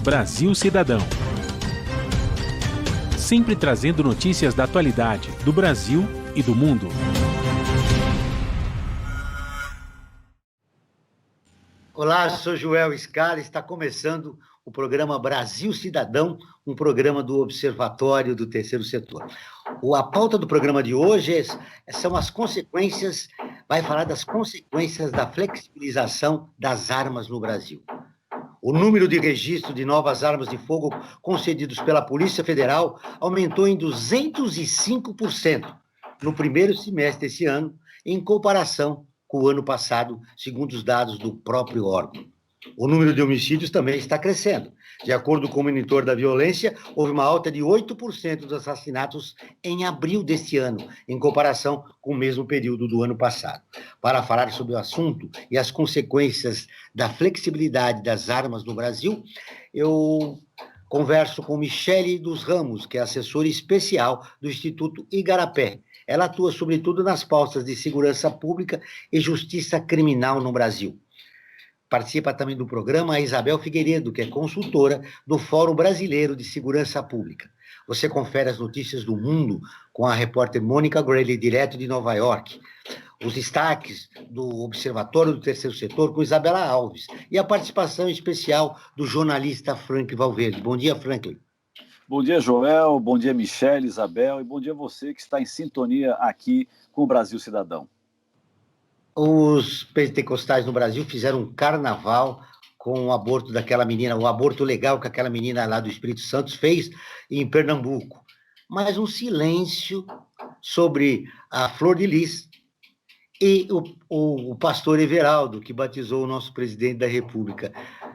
Brasil Cidadão. Sempre trazendo notícias da atualidade do Brasil e do mundo. Olá, sou Joel Scala, está começando o programa Brasil Cidadão, um programa do Observatório do Terceiro Setor. A pauta do programa de hoje são as consequências, vai falar das consequências da flexibilização das armas no Brasil. O número de registro de novas armas de fogo concedidos pela Polícia Federal aumentou em 205% no primeiro semestre desse ano, em comparação com o ano passado, segundo os dados do próprio órgão. O número de homicídios também está crescendo. De acordo com o monitor da violência, houve uma alta de 8% dos assassinatos em abril deste ano, em comparação com o mesmo período do ano passado. Para falar sobre o assunto e as consequências da flexibilidade das armas no Brasil, eu converso com Michele dos Ramos, que é assessora especial do Instituto Igarapé. Ela atua, sobretudo, nas pautas de segurança pública e justiça criminal no Brasil. Participa também do programa a Isabel Figueiredo, que é consultora do Fórum Brasileiro de Segurança Pública. Você confere as notícias do mundo com a repórter Mônica Grayley, direto de Nova York. Os destaques do Observatório do Terceiro Setor com Isabela Alves. E a participação especial do jornalista Franklin Valverde. Bom dia, Franklin. Bom dia, Joel. Bom dia, Michele, Isabel. E bom dia a você que está em sintonia aqui com o Brasil Cidadão. Os pentecostais no Brasil fizeram um carnaval com o aborto daquela menina, o aborto legal que aquela menina lá do Espírito Santo fez em Pernambuco. Mas um silêncio sobre a Flor de Lis e o pastor Everaldo, que batizou o nosso presidente da República.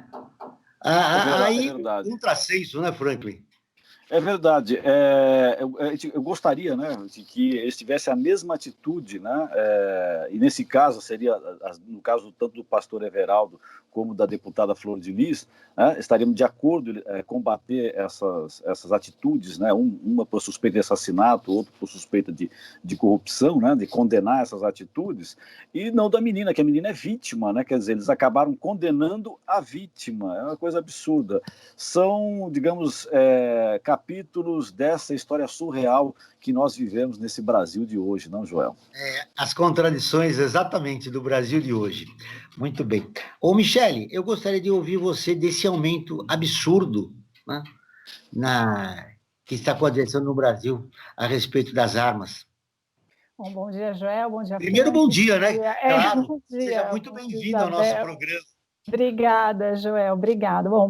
Aí, um contrassenso, né, Franklin? É verdade. Eu gostaria, né, de que eles tivessem a mesma atitude, né, e nesse caso seria, no caso tanto do pastor Everaldo como da deputada Flor de Lis, né, estaríamos de acordo em combater essas atitudes, né, uma por suspeita de assassinato, outro por suspeita de corrupção, né, de condenar essas atitudes, e não da menina, que a menina é vítima, né, quer dizer, eles acabaram condenando a vítima, é uma coisa absurda. São, digamos, capítulos dessa história surreal que nós vivemos nesse Brasil de hoje, não, Joel? As contradições exatamente do Brasil de hoje. Muito bem. Ô, Michele, eu gostaria de ouvir você desse aumento absurdo, né, que está acontecendo no Brasil a respeito das armas. Bom dia, Joel. Bom dia, Primeiro, Frank. bom dia, né? Claro. Bom dia. Seja muito bem-vindo ao nosso programa. Obrigada, Joel, obrigada. Bom,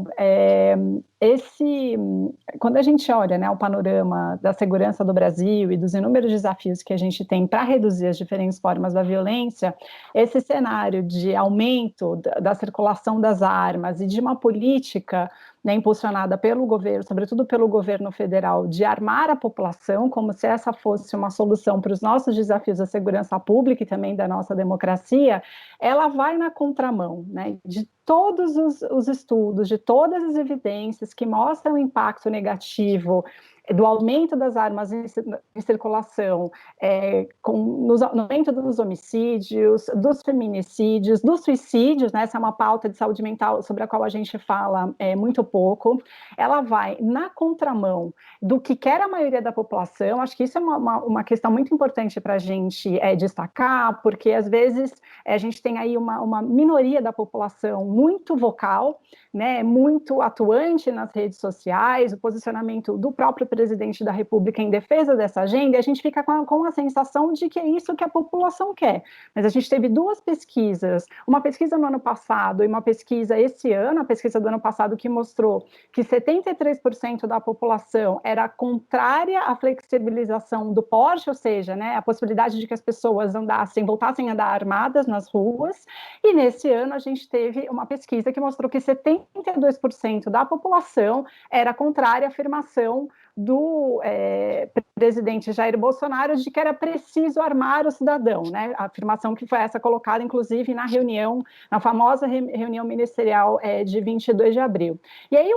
quando a gente olha, né, o panorama da segurança do Brasil e dos inúmeros desafios que a gente tem para reduzir as diferentes formas da violência, esse cenário de aumento da circulação das armas e de uma política, né, impulsionada pelo governo, sobretudo pelo governo federal, de armar a população, como se essa fosse uma solução para os nossos desafios da segurança pública e também da nossa democracia, ela vai na contramão, né, de todos os estudos, de todas as evidências que mostram o impacto negativo do aumento das armas em circulação, no aumento dos homicídios, dos feminicídios, dos suicídios, né? Essa é uma pauta de saúde mental sobre a qual a gente fala muito pouco. Ela vai na contramão do que quer a maioria da população. Acho que isso é uma questão muito importante para a gente destacar, porque às vezes a gente tem aí uma minoria da população muito vocal, né, muito atuante nas redes sociais, o posicionamento do próprio presidente da República em defesa dessa agenda, e a gente fica com a sensação de que é isso que a população quer. Mas a gente teve duas pesquisas, uma pesquisa no ano passado e uma pesquisa esse ano, a pesquisa do ano passado que mostrou que 73% da população era contrária à flexibilização do porte, ou seja, né, a possibilidade de que as pessoas voltassem a andar armadas nas ruas, e nesse ano a gente teve uma pesquisa que mostrou que 72% da população era contrária à afirmação do presidente Jair Bolsonaro de que era preciso armar o cidadão, né? A afirmação que foi essa colocada, inclusive, na famosa reunião ministerial de 22 de abril. E aí,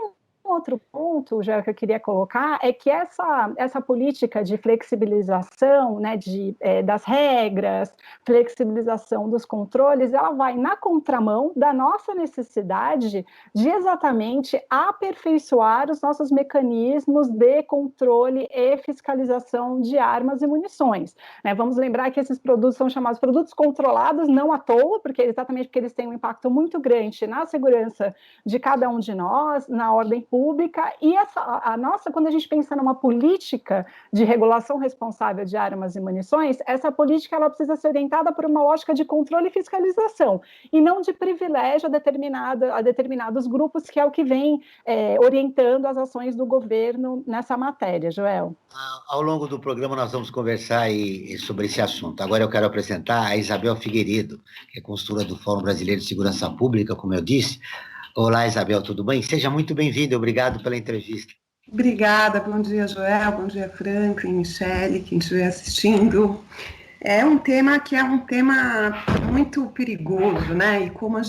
outro ponto, já que eu queria colocar, é que essa política de flexibilização, né, das regras, flexibilização dos controles, ela vai na contramão da nossa necessidade de exatamente aperfeiçoar os nossos mecanismos de controle e fiscalização de armas e munições. Né? Vamos lembrar que esses produtos são chamados produtos controlados, não à toa, exatamente porque eles têm um impacto muito grande na segurança de cada um de nós, na ordem pública, e a nossa, quando a gente pensa numa política de regulação responsável de armas e munições, essa política ela precisa ser orientada por uma lógica de controle e fiscalização, e não de privilégio a determinados grupos, que é o que vem orientando as ações do governo nessa matéria. Joel? Ao longo do programa nós vamos conversar sobre esse assunto. Agora eu quero apresentar a Isabel Figueiredo, que é consultora do Fórum Brasileiro de Segurança Pública, como eu disse. Olá, Isabel, tudo bem? Seja muito bem-vinda, obrigado pela entrevista. Obrigada, bom dia, Joel, bom dia, Franklin, Michele, quem estiver assistindo. É um tema que é um tema muito perigoso, né? E como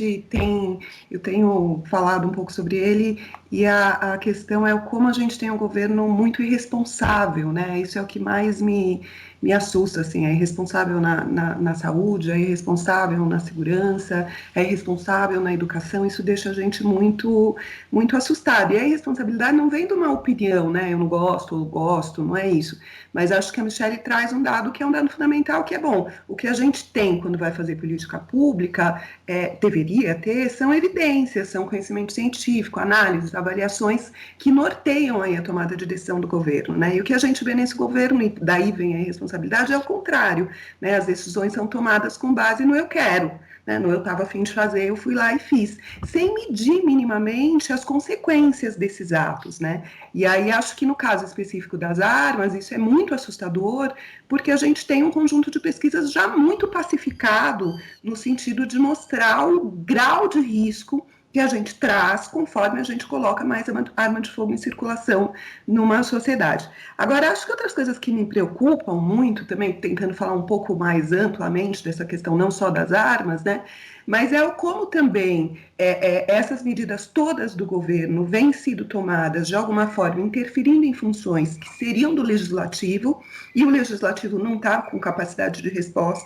eu tenho falado um pouco sobre ele, e a questão é como a gente tem um governo muito irresponsável, né? Isso é o que mais me assusta, assim, é irresponsável na saúde, é irresponsável na segurança, é irresponsável na educação, isso deixa a gente muito, muito assustado. E a irresponsabilidade não vem de uma opinião, né? Eu não gosto, ou gosto, não é isso. Mas acho que a Michele traz um dado que é um dado fundamental, que é bom. O que a gente tem quando vai fazer política pública, deveria ter, são evidências, são conhecimento científico, análises, avaliações que norteiam aí a tomada de decisão do governo, né? E o que a gente vê nesse governo, e daí vem a irresponsabilidade, é o contrário, né? As decisões são tomadas com base no eu quero, né? No eu estava a fim de fazer, eu fui lá e fiz, sem medir minimamente as consequências desses atos, né? E aí acho que no caso específico das armas, isso é muito assustador, porque a gente tem um conjunto de pesquisas já muito pacificado, no sentido de mostrar o grau de risco que a gente traz conforme a gente coloca mais arma de fogo em circulação numa sociedade. Agora, acho que outras coisas que me preocupam muito, também tentando falar um pouco mais amplamente dessa questão, não só das armas, né, mas é o como também essas medidas todas do governo vêm sido tomadas, de alguma forma, interferindo em funções que seriam do legislativo, e o legislativo não está com capacidade de resposta,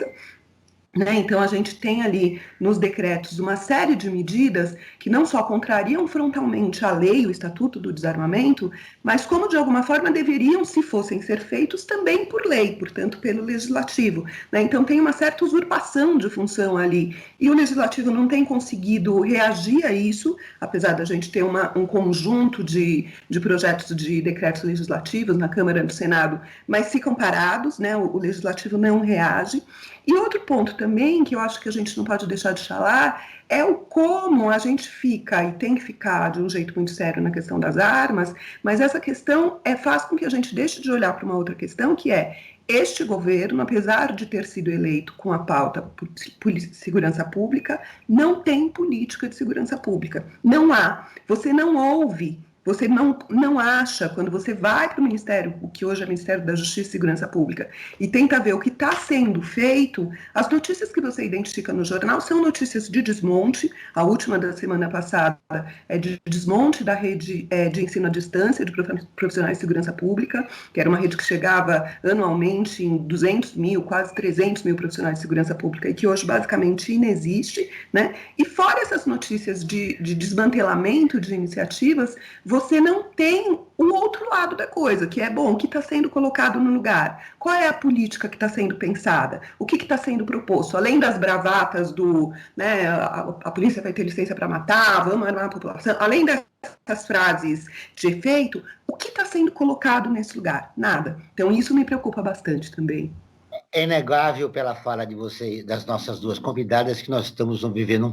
né? Então, a gente tem ali nos decretos uma série de medidas que não só contrariam frontalmente a lei, o Estatuto do Desarmamento, mas como de alguma forma deveriam, se fossem ser feitos, também por lei, portanto, pelo Legislativo, né? Então, tem uma certa usurpação de função ali, e o Legislativo não tem conseguido reagir a isso, apesar da gente ter um conjunto de projetos de decretos legislativos na Câmara e no Senado, mas ficam parados, né? O Legislativo não reage. E outro ponto também, que eu acho que a gente não pode deixar de falar, é o como a gente fica, e tem que ficar de um jeito muito sério na questão das armas, mas essa questão faz com que a gente deixe de olhar para uma outra questão, que é este governo, apesar de ter sido eleito com a pauta por segurança pública, não tem política de segurança pública. Não há. Você não ouve. Você não acha, quando você vai para o Ministério, o que hoje é o Ministério da Justiça e Segurança Pública, e tenta ver o que está sendo feito, as notícias que você identifica no jornal são notícias de desmonte. A última da semana passada é de desmonte da rede de ensino à distância de profissionais de segurança pública, que era uma rede que chegava anualmente em 200 mil, quase 300 mil profissionais de segurança pública, e que hoje basicamente inexiste, né? E fora essas notícias de desmantelamento de iniciativas, você não tem o outro lado da coisa, que é, bom, o que está sendo colocado no lugar? Qual é a política que está sendo pensada? O que está sendo proposto? Além das bravatas né, a polícia vai ter licença para matar, vamos armar a população, além dessas frases de efeito, o que está sendo colocado nesse lugar? Nada. Então, isso me preocupa bastante também. É inegável pela fala de você, das nossas duas convidadas, que nós estamos vivendo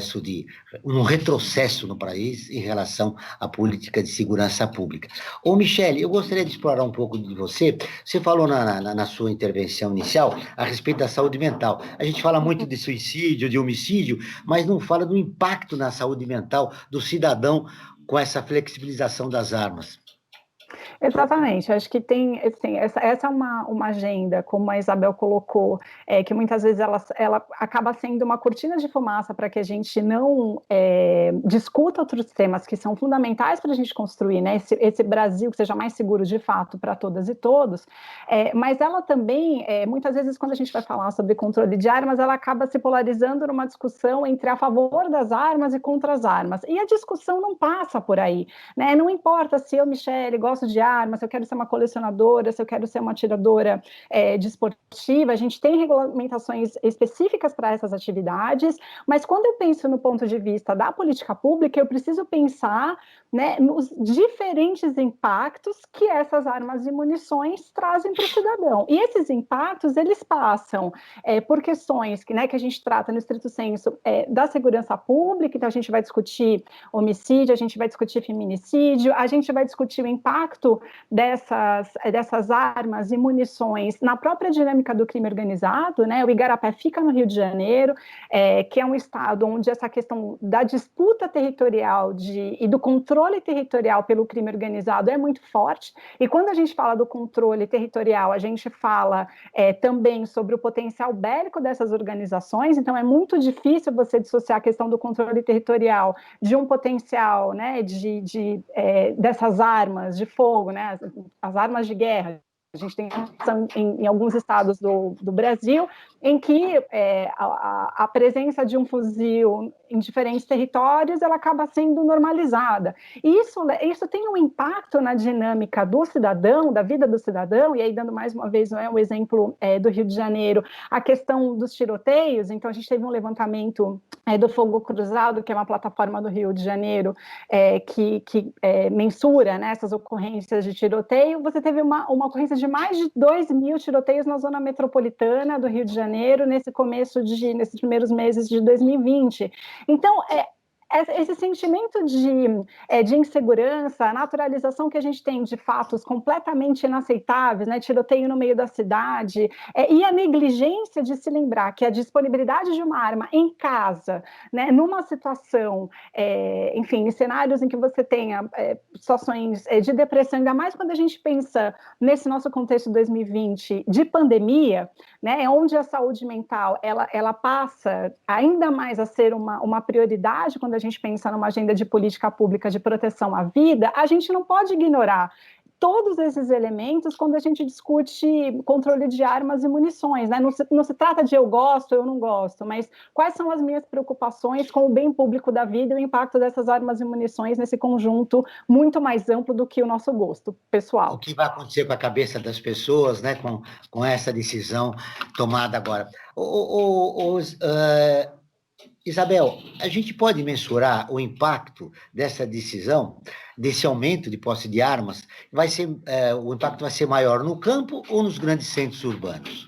um retrocesso no país em relação à política de segurança pública. Ô, Michele, eu gostaria de explorar um pouco de você. Você falou na sua intervenção inicial a respeito da saúde mental. A gente fala muito de suicídio, de homicídio, mas não fala do impacto na saúde mental do cidadão com essa flexibilização das armas. Exatamente, acho que tem, assim, essa é uma agenda, como a Isabel colocou, que muitas vezes ela acaba sendo uma cortina de fumaça para que a gente não discuta outros temas que são fundamentais para a gente construir, né, esse Brasil que seja mais seguro de fato para todas e todos, mas ela também, muitas vezes quando a gente vai falar sobre controle de armas, ela acaba se polarizando numa discussão entre a favor das armas e contra as armas, e a discussão não passa por aí, né, não importa se eu, Michele, gosto de armas, se eu quero ser uma colecionadora, se eu quero ser uma atiradora desportiva, a gente tem regulamentações específicas para essas atividades, mas quando eu penso no ponto de vista da política pública, eu preciso pensar, né, nos diferentes impactos que essas armas e munições trazem para o cidadão. E esses impactos, eles passam por questões que, né, que a gente trata no estrito senso da segurança pública, então a gente vai discutir homicídio, a gente vai discutir feminicídio, a gente vai discutir o impacto dessas armas e munições na própria dinâmica do crime organizado, né? O Igarapé fica no Rio de Janeiro, que é um estado onde essa questão da disputa territorial e do controle territorial pelo crime organizado é muito forte, e quando a gente fala do controle territorial, a gente fala também sobre o potencial bélico dessas organizações, então é muito difícil você dissociar a questão do controle territorial de um potencial, né, dessas armas de fogo, né, as armas de guerra. A gente tem em alguns estados do Brasil em que a presença de um fuzil em diferentes territórios ela acaba sendo normalizada. E isso tem um impacto na dinâmica do cidadão, da vida do cidadão, e aí dando mais uma vez o exemplo do Rio de Janeiro, a questão dos tiroteios. Então a gente teve um levantamento do Fogo Cruzado, que é uma plataforma do Rio de Janeiro que mensura, né, essas ocorrências de tiroteio. Você teve uma ocorrência de mais de 2.000 tiroteios na zona metropolitana do Rio de Janeiro nesses primeiros meses de 2020. Então, esse sentimento de insegurança, a naturalização que a gente tem de fatos completamente inaceitáveis, né, tiroteio no meio da cidade, e a negligência de se lembrar que a disponibilidade de uma arma em casa, né, numa situação, enfim, em cenários em que você tenha situações de depressão, ainda mais quando a gente pensa nesse nosso contexto 2020 de pandemia, né, onde a saúde mental ela passa ainda mais a ser uma prioridade quando a gente pensa numa agenda de política pública de proteção à vida, a gente não pode ignorar todos esses elementos quando a gente discute controle de armas e munições, né? Não se trata de eu gosto, eu não gosto, mas quais são as minhas preocupações com o bem público da vida e o impacto dessas armas e munições nesse conjunto muito mais amplo do que o nosso gosto pessoal. O que vai acontecer com a cabeça das pessoas, né, com essa decisão tomada agora. Isabel, a gente pode mensurar o impacto dessa decisão, desse aumento de posse de armas? O impacto vai ser maior no campo ou nos grandes centros urbanos?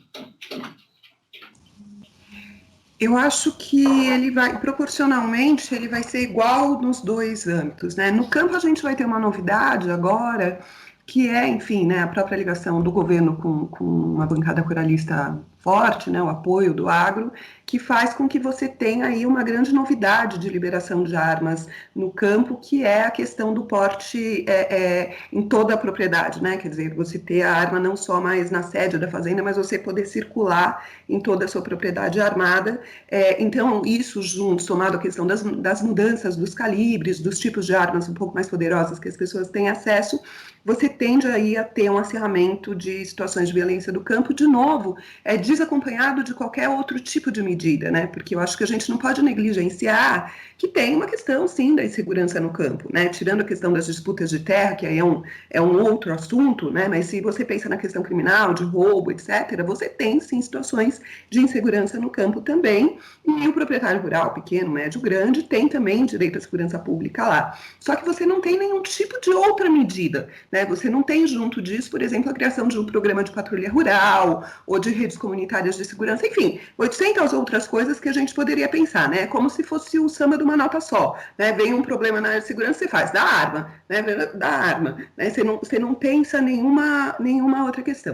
Eu acho que proporcionalmente, ele vai ser igual nos dois âmbitos, né? No campo, a gente vai ter uma novidade agora, que é, enfim, né, a própria ligação do governo com uma bancada ruralista forte, né, o apoio do agro, que faz com que você tenha aí uma grande novidade de liberação de armas no campo, que é a questão do porte em toda a propriedade, né, quer dizer, você ter a arma não só mais na sede da fazenda, mas você poder circular em toda a sua propriedade armada. Então, isso junto, somado à questão das mudanças dos calibres, dos tipos de armas um pouco mais poderosas que as pessoas têm acesso, você tende aí a ter um acirramento de situações de violência do campo, de novo, desacompanhado de qualquer outro tipo de medida, né? Porque eu acho que a gente não pode negligenciar que tem uma questão, sim, da insegurança no campo, né? Tirando a questão das disputas de terra, que aí é um outro assunto, né? Mas se você pensa na questão criminal, de roubo, etc., você tem, sim, situações de insegurança no campo também, e o proprietário rural, pequeno, médio, grande, tem também direito à segurança pública lá. Só que você não tem nenhum tipo de outra medida, né? Você não tem junto disso, por exemplo, a criação de um programa de patrulha rural, ou de redes comunitárias de segurança, enfim, 800 outras coisas que a gente poderia pensar, né? Como se fosse o samba de uma nota só, né? Vem um problema na área de segurança, você faz, dá arma, né? Dá arma, né? Você não pensa nenhuma outra questão.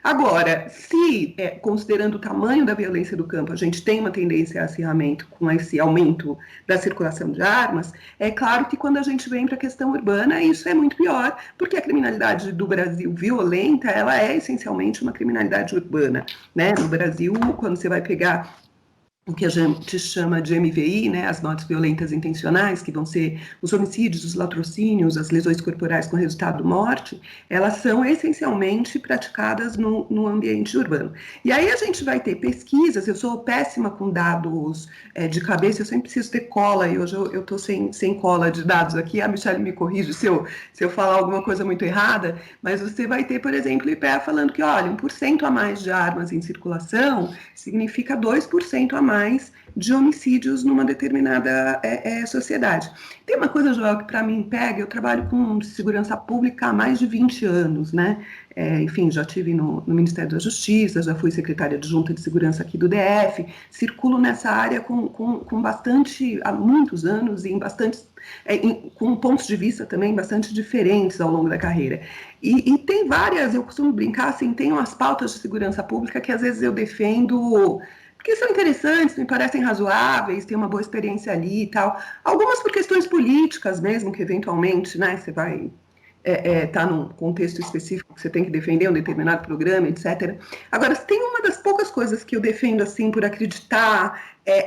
Agora, se, considerando o tamanho da violência do campo, a gente tem uma tendência a acirramento com esse aumento da circulação de armas, é claro que quando a gente vem para a questão urbana, isso é muito pior, porque a criminalidade do Brasil violenta, ela é essencialmente uma criminalidade urbana, né? No Brasil, quando você vai pegar o que a gente chama de MVI, né, as mortes violentas intencionais, que vão ser os homicídios, os latrocínios, as lesões corporais com resultado morte, elas são essencialmente praticadas no ambiente urbano. E aí a gente vai ter pesquisas, eu sou péssima com dados de cabeça, eu sempre preciso ter cola, e hoje eu estou sem cola de dados aqui, a Michelle me corrige se eu falar alguma coisa muito errada, mas você vai ter, por exemplo, o IPEA falando que, olha, 1% a mais de armas em circulação significa 2% a mais de homicídios numa determinada sociedade. Tem uma coisa, Joel, que para mim pega, eu trabalho com segurança pública há mais de 20 anos, né? Enfim, já estive no Ministério da Justiça, já fui secretária adjunta de segurança aqui do DF, circulo nessa área com bastante, há muitos anos, e com pontos de vista também bastante diferentes ao longo da carreira. E tem várias, eu costumo brincar, assim, tem umas pautas de segurança pública que às vezes eu defendo porque são interessantes, me parecem razoáveis, tem uma boa experiência ali e tal. Algumas por questões políticas mesmo, que eventualmente, né, você vai estar num contexto específico que você tem que defender um determinado programa, etc. Agora, tem uma das poucas coisas que eu defendo, assim, por acreditar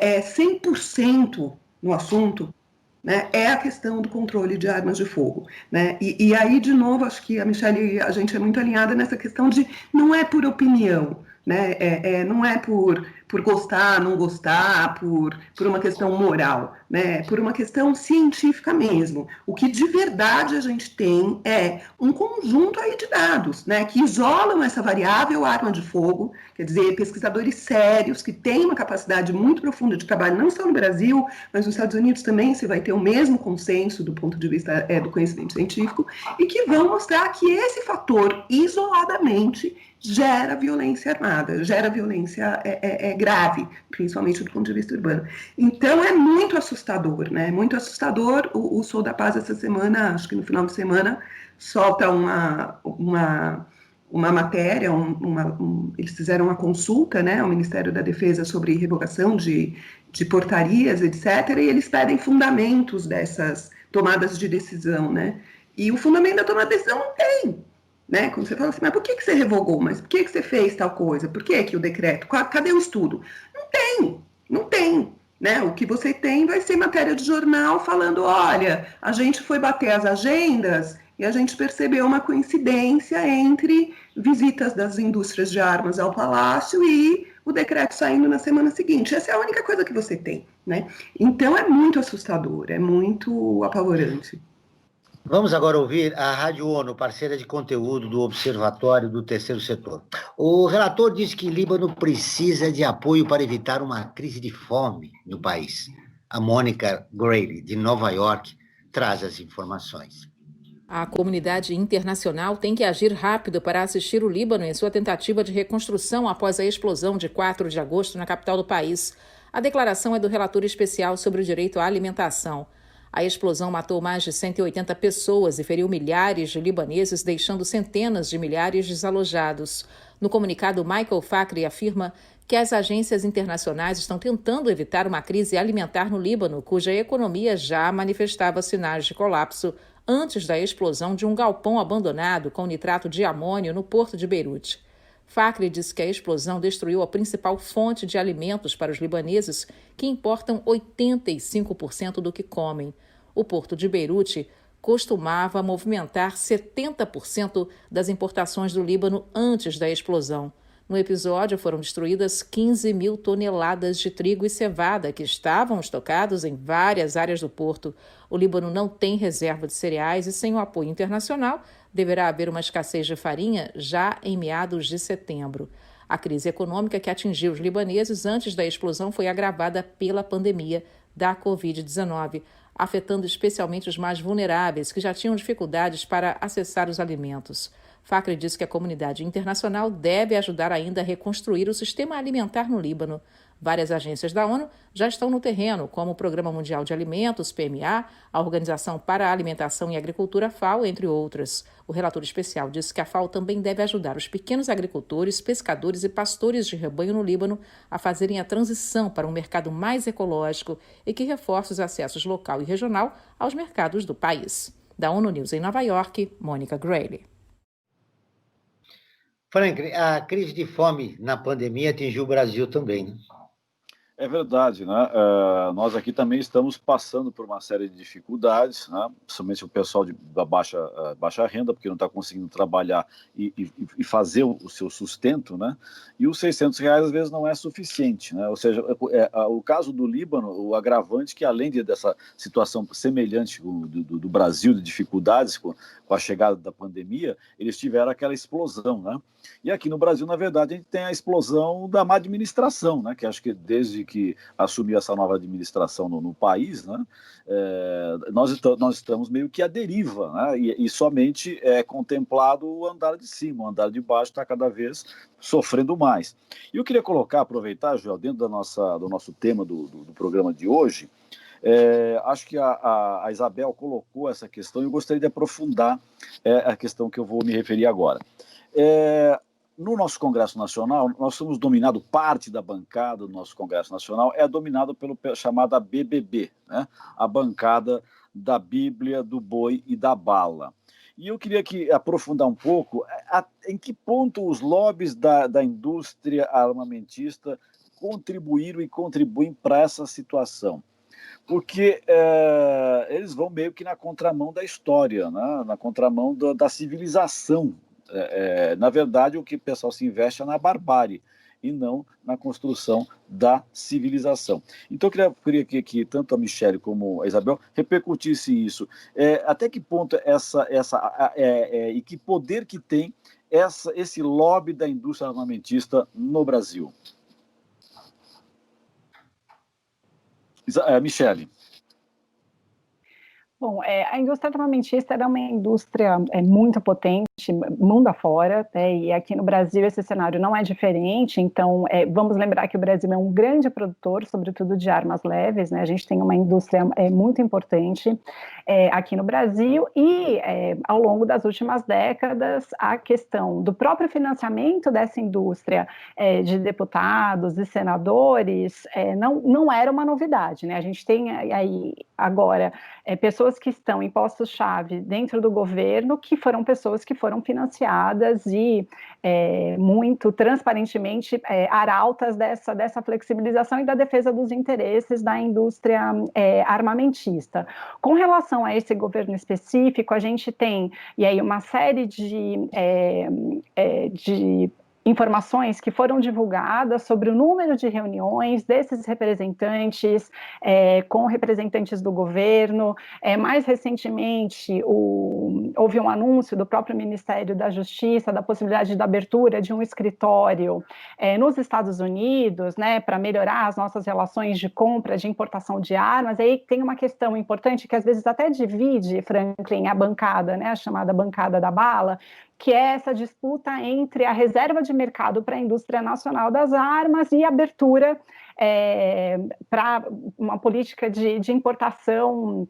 100% no assunto, né, é a questão do controle de armas de fogo, né? E aí, de novo, acho que a Michelle, a gente é muito alinhada nessa questão de não é por opinião, né? Não é por gostar, não gostar, por uma questão moral, né? Por uma questão científica mesmo. O que de verdade a gente tem é um conjunto aí de dados, né, que isolam essa variável arma de fogo, quer dizer, pesquisadores sérios que têm uma capacidade muito profunda de trabalho, não só no Brasil, mas nos Estados Unidos também, você vai ter o mesmo consenso do ponto de vista do conhecimento científico, e que vão mostrar que esse fator, isoladamente, gera violência armada, gera violência grave, principalmente do ponto de vista urbano. Então, é muito assustador, né? Muito assustador. O Sou da Paz, essa semana, acho que no final de semana, solta uma matéria, eles fizeram uma consulta, né, ao Ministério da Defesa sobre revogação de portarias, etc., e eles pedem fundamentos dessas tomadas de decisão, né? E o fundamento da tomada de decisão não tem. Né? Quando você fala assim, mas por que você revogou? Mas por que você fez tal coisa? Por que o decreto? Cadê o estudo? Não tem. Né? O que você tem vai ser matéria de jornal falando, olha, a gente foi bater as agendas e a gente percebeu uma coincidência entre visitas das indústrias de armas ao Palácio e o decreto saindo na semana seguinte. Essa é a única coisa que você tem. Né? Então é muito assustador, é muito apavorante. Vamos agora ouvir a Rádio ONU, parceira de conteúdo do Observatório do Terceiro Setor. O relator disse que Líbano precisa de apoio para evitar uma crise de fome no país. A Mônica Grady, de Nova York, traz as informações. A comunidade internacional tem que agir rápido para assistir o Líbano em sua tentativa de reconstrução após a explosão de 4 de agosto na capital do país. A declaração é do relator especial sobre o direito à alimentação. A explosão matou mais de 180 pessoas e feriu milhares de libaneses, deixando centenas de milhares desalojados. No comunicado, Michael Fakhri afirma que as agências internacionais estão tentando evitar uma crise alimentar no Líbano, cuja economia já manifestava sinais de colapso antes da explosão de um galpão abandonado com nitrato de amônio no porto de Beirute. Fakhri disse que a explosão destruiu a principal fonte de alimentos para os libaneses, que importam 85% do que comem. O porto de Beirute costumava movimentar 70% das importações do Líbano antes da explosão. No episódio, foram destruídas 15 mil toneladas de trigo e cevada que estavam estocados em várias áreas do porto. O Líbano não tem reserva de cereais e, sem o apoio internacional, deverá haver uma escassez de farinha já em meados de setembro. A crise econômica que atingiu os libaneses antes da explosão foi agravada pela pandemia da Covid-19, afetando especialmente os mais vulneráveis, que já tinham dificuldades para acessar os alimentos. Fakhri disse que a comunidade internacional deve ajudar ainda a reconstruir o sistema alimentar no Líbano. Várias agências da ONU já estão no terreno, como o Programa Mundial de Alimentos, PMA, a Organização para a Alimentação e Agricultura, FAO, entre outras. O relator especial disse que a FAO também deve ajudar os pequenos agricultores, pescadores e pastores de rebanho no Líbano a fazerem a transição para um mercado mais ecológico e que reforce os acessos local e regional aos mercados do país. Da ONU News em Nova York, Mônica Grayle. Franklin, a crise de fome na pandemia atingiu o Brasil também, né? É verdade, né? Nós aqui também estamos passando por uma série de dificuldades, né? Principalmente o pessoal da baixa renda, porque não está conseguindo trabalhar e fazer o seu sustento, né? E os R$600 às vezes não é suficiente, né? Ou seja, o caso do Líbano, o agravante que além dessa situação semelhante do Brasil, de dificuldades com a chegada da pandemia, eles tiveram aquela explosão, né? E aqui no Brasil, na verdade, a gente tem a explosão da má administração, né? Que acho que desde que assumiu essa nova administração no país, né? Nós estamos meio que à deriva, né? E somente é contemplado o andar de cima, o andar de baixo está cada vez sofrendo mais. E eu queria aproveitar, Joel, dentro do nosso tema do programa de hoje, acho que a Isabel colocou essa questão e eu gostaria de aprofundar a questão que eu vou me referir agora. No nosso Congresso Nacional, nós somos dominados, parte da bancada do nosso Congresso Nacional é dominada pela chamada BBB, né? A bancada da Bíblia, do boi e da bala. E eu queria aprofundar um pouco em que ponto os lobbies da indústria armamentista contribuíram e contribuem para essa situação. Porque eles vão meio que na contramão da história, né? Na contramão da civilização. Na verdade, o que o pessoal se investe é na barbárie e não na construção da civilização. Então, eu queria que tanto a Michele como a Isabel repercutisse isso. Até que ponto e que poder que tem esse lobby da indústria armamentista no Brasil? Michele. Bom, a indústria armamentista é uma indústria muito potente, mundo afora, né, e aqui no Brasil esse cenário não é diferente, então vamos lembrar que o Brasil é um grande produtor, sobretudo de armas leves, né, a gente tem uma indústria muito importante aqui no Brasil e ao longo das últimas décadas a questão do próprio financiamento dessa indústria de deputados e senadores não era uma novidade, né, a gente tem aí agora pessoas que estão em postos-chave dentro do governo, que foram pessoas que foram financiadas e muito transparentemente arautas dessa flexibilização e da defesa dos interesses da indústria armamentista. Com relação a esse governo específico, a gente tem e aí uma série de informações que foram divulgadas sobre o número de reuniões desses representantes com representantes do governo. Mais recentemente, houve um anúncio do próprio Ministério da Justiça da possibilidade da abertura de um escritório nos Estados Unidos, né, para melhorar as nossas relações de compra, de importação de armas. Aí tem uma questão importante que às vezes até divide, Franklin, a bancada, né, a chamada bancada da bala, que é essa disputa entre a reserva de mercado para a indústria nacional das armas e a abertura para uma política de importação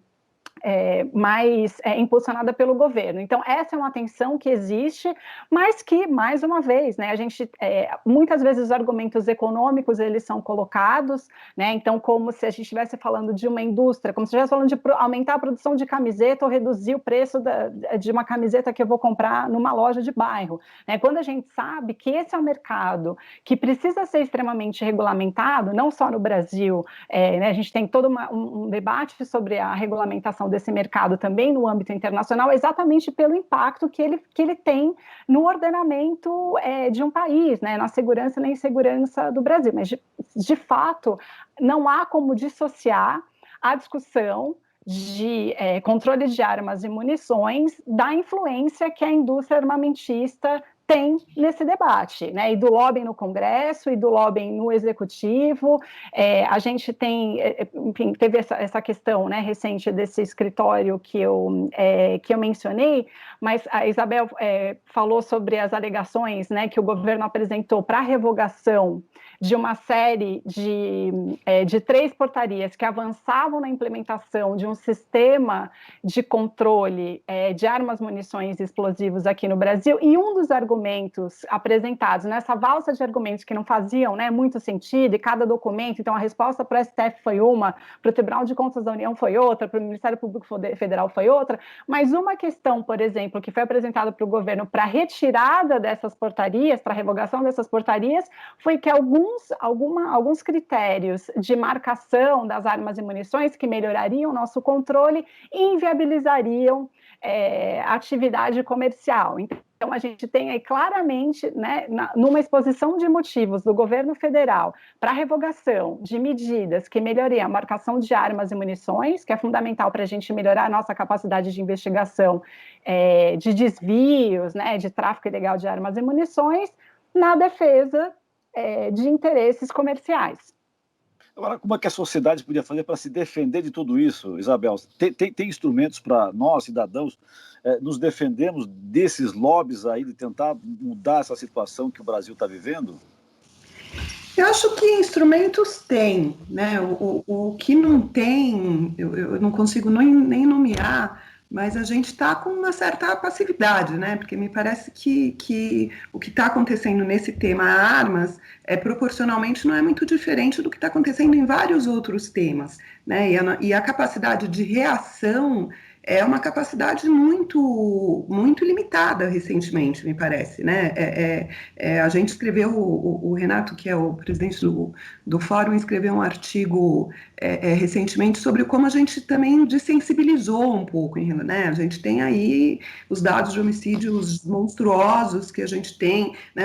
mais impulsionada pelo governo. Então, essa é uma tensão que existe, mas que, mais uma vez, né, a gente, muitas vezes os argumentos econômicos, eles são colocados, né, então, como se a gente estivesse falando de uma indústria, como se estivesse falando de aumentar a produção de camiseta ou reduzir o preço de uma camiseta que eu vou comprar numa loja de bairro, né, quando a gente sabe que esse é um mercado que precisa ser extremamente regulamentado, não só no Brasil, né, a gente tem todo um debate sobre a regulamentação desse mercado também no âmbito internacional, exatamente pelo impacto que ele tem no ordenamento de um país, né, na segurança e na insegurança do Brasil. Mas, de fato, não há como dissociar a discussão de controle de armas e munições da influência que a indústria armamentista tem nesse debate, né? E do lobbying no Congresso e do lobbying no Executivo. A gente tem, enfim, teve essa questão, né, recente desse escritório que eu mencionei, mas a Isabel falou sobre as alegações, né, que o governo apresentou para a revogação de uma série de 3 portarias que avançavam na implementação de um sistema de controle de armas, munições e explosivos aqui no Brasil, e um dos argumentos apresentados nessa valsa de argumentos que não faziam, né, muito sentido, e cada documento, então a resposta para o STF foi uma, para o Tribunal de Contas da União foi outra, para o Ministério Público Federal foi outra, mas uma questão, por exemplo, que foi apresentada para o governo para retirada dessas portarias, para revogação dessas portarias, foi que alguns critérios de marcação das armas e munições que melhorariam o nosso controle inviabilizariam a atividade comercial. Então, a gente tem aí claramente, né, numa exposição de motivos do governo federal para a revogação de medidas que melhoriam a marcação de armas e munições, que é fundamental para a gente melhorar a nossa capacidade de investigação de desvios, né, de tráfico ilegal de armas e munições, na defesa de interesses comerciais. Agora, como é que a sociedade podia fazer para se defender de tudo isso, Isabel? Tem instrumentos para nós, cidadãos, nos defendermos desses lobbies aí, de tentar mudar essa situação que o Brasil está vivendo? Eu acho que instrumentos tem, né? O que não tem, eu não consigo nem nomear, mas a gente está com uma certa passividade, né? Porque me parece que o que está acontecendo nesse tema armas proporcionalmente não é muito diferente do que está acontecendo em vários outros temas, né? E a capacidade de reação é uma capacidade muito, muito limitada recentemente, me parece, né? A gente escreveu, o Renato, que é o presidente do Fórum, escreveu um artigo recentemente sobre como a gente também desensibilizou um pouco, né? A gente tem aí os dados de homicídios monstruosos que a gente tem, né?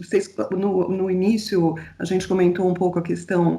No início a gente comentou um pouco a questão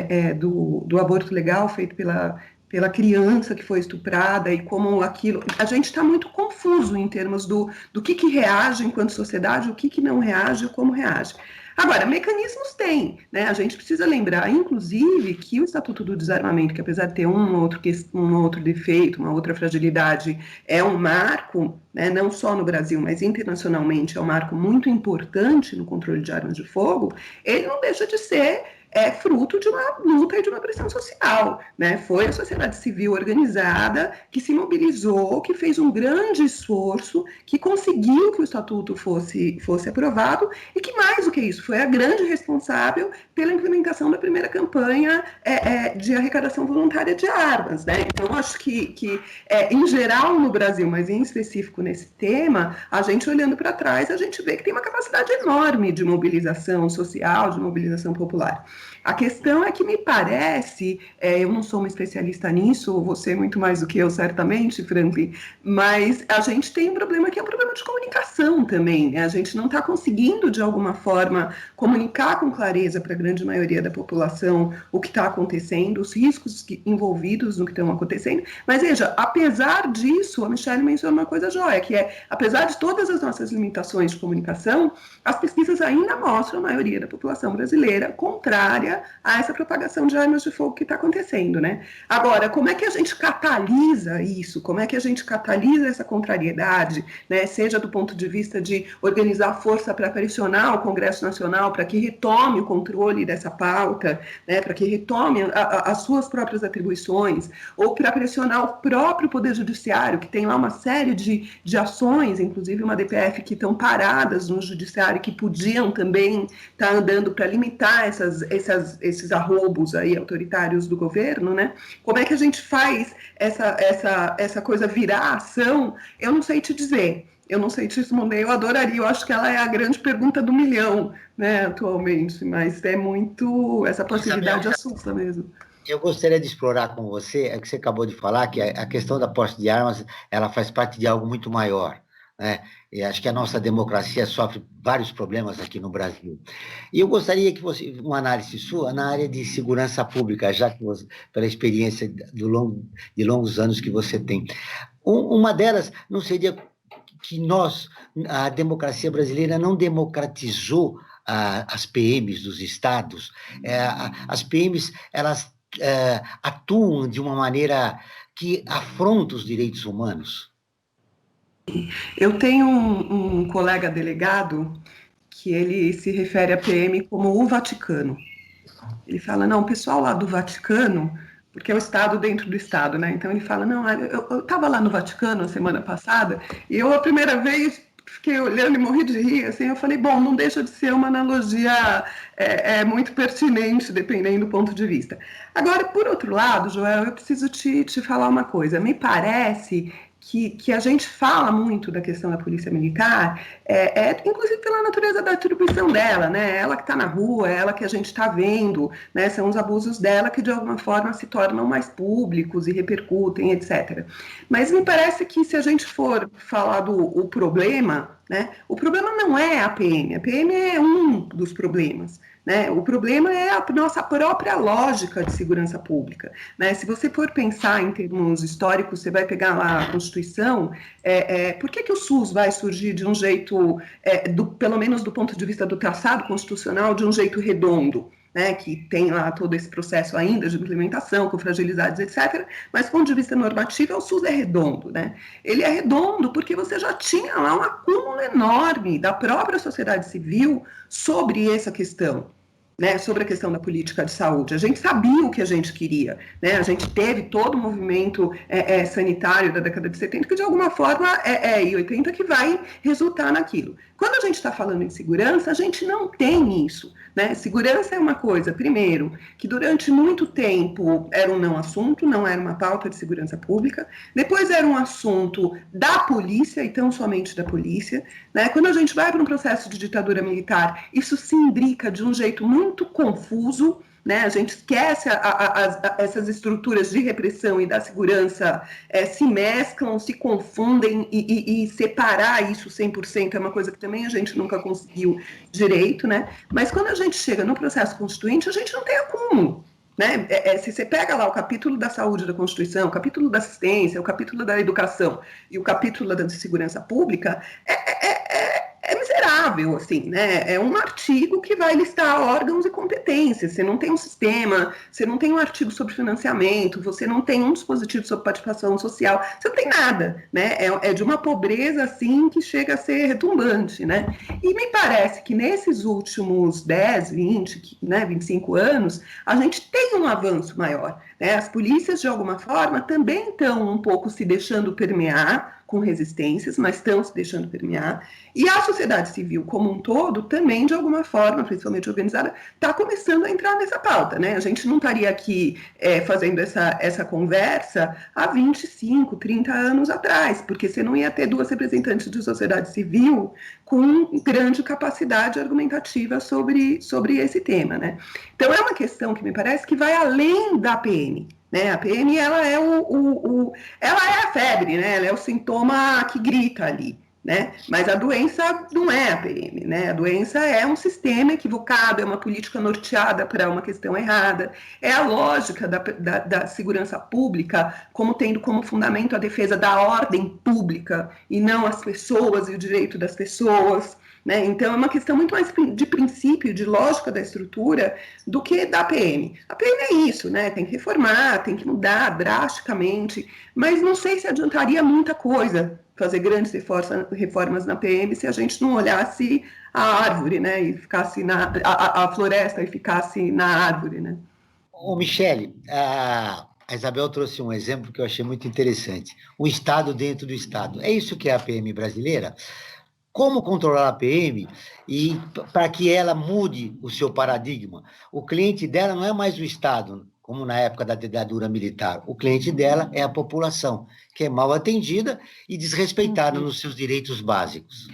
do aborto legal feito pela criança que foi estuprada e como aquilo... A gente está muito confuso em termos do que reage enquanto sociedade, o que não reage e como reage. Agora, mecanismos tem, né? A gente precisa lembrar, inclusive, que o Estatuto do Desarmamento, que apesar de ter um outro defeito, uma outra fragilidade, é um marco, né, não só no Brasil, mas internacionalmente, é um marco muito importante no controle de armas de fogo, ele não deixa de ser fruto de uma luta e de uma pressão social, né? Foi a sociedade civil organizada que se mobilizou, que fez um grande esforço, que conseguiu que o Estatuto fosse aprovado e que, mais do que isso, foi a grande responsável pela implementação da primeira campanha de arrecadação voluntária de armas, né? Então, acho que em geral no Brasil, mas em específico nesse tema, a gente olhando para trás, a gente vê que tem uma capacidade enorme de mobilização social, de mobilização popular. A questão é que me parece, eu não sou uma especialista nisso, você muito mais do que eu, certamente, Franklin, mas a gente tem um problema que é um problema de comunicação também, né? A gente não está conseguindo, de alguma forma, comunicar com clareza para a grande maioria da população o que está acontecendo, os riscos envolvidos no que estão acontecendo, mas veja, apesar disso, a Michelle mencionou uma coisa joia, que apesar de todas as nossas limitações de comunicação, as pesquisas ainda mostram a maioria da população brasileira contrária a essa propagação de armas de fogo que está acontecendo, né? Agora, como é que a gente catalisa isso? Como é que a gente catalisa essa contrariedade, né? Seja do ponto de vista de organizar força para pressionar o Congresso Nacional para que retome o controle dessa pauta, né? Para que retome as suas próprias atribuições, ou para pressionar o próprio Poder Judiciário, que tem lá uma série de ações, inclusive uma DPF, que estão paradas no Judiciário, que podiam também estar andando para limitar esses arroubos aí autoritários do governo, né? Como é que a gente faz essa coisa virar ação? Eu não sei te dizer, eu não sei te responder, eu adoraria, eu acho que ela é a grande pergunta do milhão, né, atualmente, mas é muito, essa passividade assusta mesmo. Eu gostaria de explorar com você, que você acabou de falar, que a questão da posse de armas, ela faz parte de algo muito maior, né? E acho que a nossa democracia sofre vários problemas aqui no Brasil. E eu gostaria que você, uma análise sua na área de segurança pública, já que você, pela experiência de longos anos que você tem. Uma delas não seria a democracia brasileira não democratizou as PMs dos estados. As PMs, elas atuam de uma maneira que afronta os direitos humanos. Eu tenho um colega delegado que ele se refere à PM como o Vaticano. Ele fala, não, o pessoal lá do Vaticano, porque é o Estado dentro do Estado, né? Então ele fala, não, eu estava lá no Vaticano a semana passada, e eu a primeira vez fiquei olhando e morri de rir, assim, eu falei, bom, não deixa de ser uma analogia muito pertinente, dependendo do ponto de vista. Agora, por outro lado, Joel, eu preciso te falar uma coisa. Me parece que a gente fala muito da questão da polícia militar, inclusive pela natureza da atribuição dela, né? Ela que está na rua, ela que a gente está vendo, né? São os abusos dela que de alguma forma se tornam mais públicos e repercutem, etc. Mas me parece que se a gente for falar do problema, né? O problema não é a PM é um dos problemas. Né? O problema é a nossa própria lógica de segurança pública. Né? Se você for pensar em termos históricos, você vai pegar lá a Constituição, por que o SUS vai surgir de um jeito, pelo menos do ponto de vista do traçado constitucional, de um jeito redondo? Né, que tem lá todo esse processo ainda de implementação, com fragilidades, etc., mas do ponto de vista normativo, o SUS é redondo. Né? Ele é redondo porque você já tinha lá um acúmulo enorme da própria sociedade civil sobre essa questão. Né, sobre a questão da política de saúde. A gente sabia o que a gente queria, né? A gente teve todo o movimento sanitário da década de 70 que de alguma forma e 80 que vai resultar naquilo. Quando a gente está falando em segurança, a gente não tem isso. Né? Segurança é uma coisa, primeiro, que durante muito tempo era um não assunto, não era uma pauta de segurança pública, depois era um assunto da polícia e tão somente da polícia. Né? Quando a gente vai para um processo de ditadura militar, isso se imbrica de um jeito muito confuso. Né? A gente esquece essas estruturas de repressão e da segurança se mesclam, se confundem e separar isso 100% é uma coisa que também a gente nunca conseguiu direito, né? Mas quando a gente chega no processo constituinte, a gente não tem acúmulo. Né? Se você pega lá o capítulo da saúde da Constituição, o capítulo da assistência, o capítulo da educação e o capítulo da segurança pública, é miserável, assim, né? É um artigo que vai listar órgãos e competências. Você não tem um sistema, você não tem um artigo sobre financiamento, você não tem um dispositivo sobre participação social, você não tem nada, né? É de uma pobreza, assim, que chega a ser retumbante, né? E me parece que nesses últimos 10, 20, né, 25 anos, a gente tem um avanço maior, né? As polícias, de alguma forma, também estão um pouco se deixando permear com resistências, mas estão se deixando permear. E a sociedade civil como um todo também, de alguma forma, principalmente organizada, está começando a entrar nessa pauta. Né? A gente não estaria aqui fazendo essa conversa há 25, 30 anos atrás, porque você não ia ter duas representantes de sociedade civil com grande capacidade argumentativa sobre esse tema. Né? Então, é uma questão que me parece que vai além da PM. Né? A PM ela é ela é a febre, né? Ela é o sintoma que grita ali. Né? Mas a doença não é a PM, né? A doença é um sistema equivocado, é uma política norteada para uma questão errada, é a lógica da segurança pública como tendo como fundamento a defesa da ordem pública e não as pessoas e o direito das pessoas. Né? Então, é uma questão muito mais de princípio, de lógica da estrutura, do que da PM. A PM é isso, né? Tem que reformar, tem que mudar drasticamente, mas não sei se adiantaria muita coisa fazer grandes reformas na PM se a gente não olhasse a árvore, né? E ficasse a floresta e ficasse na árvore, né? Ô, Michele, a Isabel trouxe um exemplo que eu achei muito interessante. O Estado dentro do Estado. É isso que é a PM brasileira? Como controlar a PM e para que ela mude o seu paradigma? O cliente dela não é mais o Estado, como na época da ditadura militar. O cliente dela é a população, que é mal atendida e desrespeitada nos seus direitos básicos.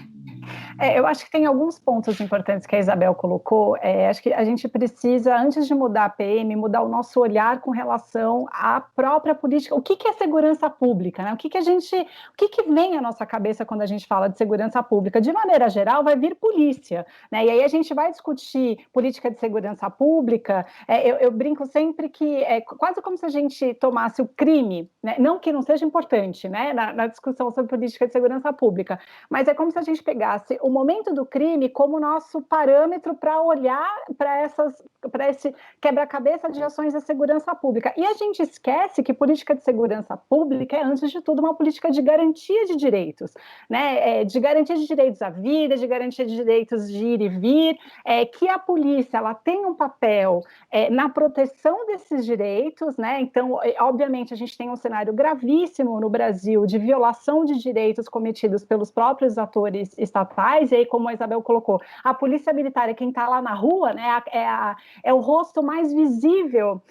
Eu acho que tem alguns pontos importantes que a Isabel colocou. Acho que a gente precisa, antes de mudar a PM, mudar o nosso olhar com relação à própria política. O que é segurança pública, né? O que vem à nossa cabeça quando a gente fala de segurança pública? De maneira geral, vai vir polícia, né? E aí a gente vai discutir política de segurança pública. Eu brinco sempre que é quase como se a gente tomasse o crime, né? Não que não seja importante, né? Na discussão sobre política de segurança pública, mas é como se a gente pegasse o momento do crime como nosso parâmetro para olhar para esse quebra-cabeça de ações de segurança pública. E a gente esquece que política de segurança pública é, antes de tudo, uma política de garantia de direitos, né? De garantia de direitos à vida, de garantia de direitos de ir e vir, que a polícia ela tem um papel na proteção desses direitos, né? Então, obviamente, a gente tem um cenário gravíssimo no Brasil de violação de direitos cometidos pelos próprios atores estatais, e aí, como a Isabel colocou, a polícia militar é quem está lá na rua, né? É o rosto mais visível